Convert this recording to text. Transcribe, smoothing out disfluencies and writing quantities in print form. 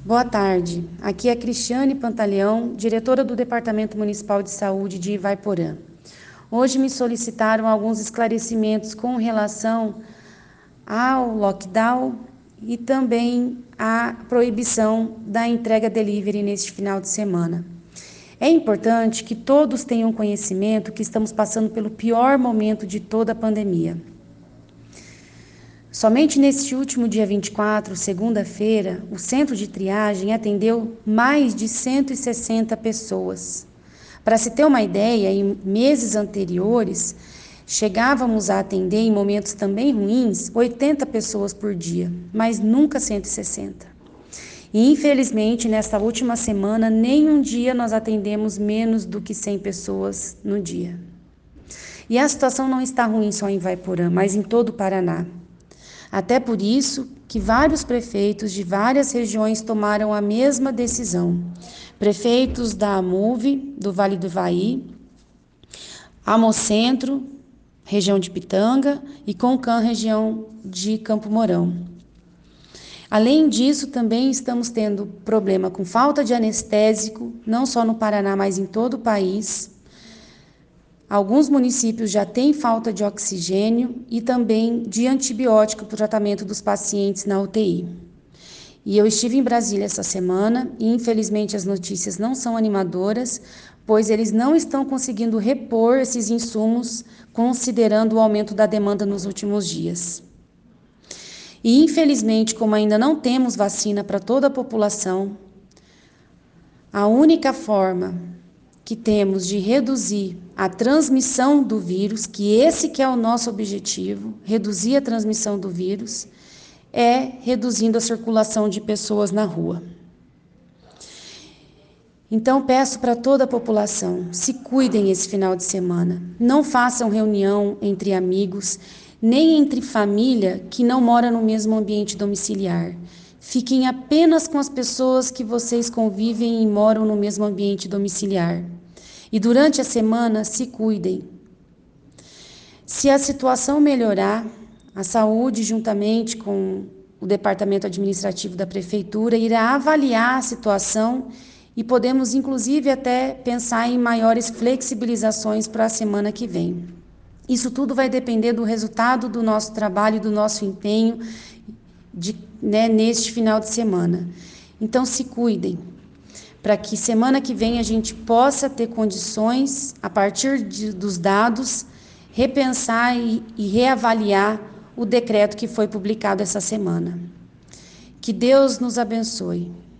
Boa tarde, aqui é Cristiane Pantaleão, diretora do Departamento Municipal de Saúde de Ivaiporã. Hoje me solicitaram alguns esclarecimentos com relação ao lockdown e também à proibição da entrega delivery neste final de semana. É importante que todos tenham conhecimento que estamos passando pelo pior momento de toda a pandemia. Somente neste último dia 24, segunda-feira, o centro de triagem atendeu mais de 160 pessoas. Para se ter uma ideia, em meses anteriores, chegávamos a atender, em momentos também ruins, 80 pessoas por dia, mas nunca 160. E, infelizmente, nesta última semana, nem um dia nós atendemos menos do que 100 pessoas no dia. E a situação não está ruim só em Ivaiporã, mas em todo o Paraná. Até por isso que vários prefeitos de várias regiões tomaram a mesma decisão. Prefeitos da AMUV, do Vale do Ivaí, Amocentro, região de Pitanga, e Concan, região de Campo Mourão. Além disso, também estamos tendo problema com falta de anestésico, não só no Paraná, mas em todo o país. Alguns municípios já têm falta de oxigênio e também de antibiótico para o tratamento dos pacientes na UTI. E eu estive em Brasília essa semana e, infelizmente, as notícias não são animadoras, pois eles não estão conseguindo repor esses insumos, considerando o aumento da demanda nos últimos dias. E, infelizmente, como ainda não temos vacina para toda a população, a única forma que temos de reduzir a transmissão do vírus, que esse que é o nosso objetivo, reduzir a transmissão do vírus, é reduzindo a circulação de pessoas na rua. Então, peço para toda a população, se cuidem esse final de semana. Não façam reunião entre amigos, nem entre família que não mora no mesmo ambiente domiciliar. Fiquem apenas com as pessoas que vocês convivem e moram no mesmo ambiente domiciliar. E durante a semana, se cuidem. Se a situação melhorar, a saúde, juntamente com o departamento administrativo da prefeitura, irá avaliar a situação e podemos, inclusive, até pensar em maiores flexibilizações para a semana que vem. Isso tudo vai depender do resultado do nosso trabalho e do nosso empenho neste final de semana. Então, se cuidem, para que semana que vem a gente possa ter condições, a partir dos dados, repensar e reavaliar o decreto que foi publicado essa semana. Que Deus nos abençoe.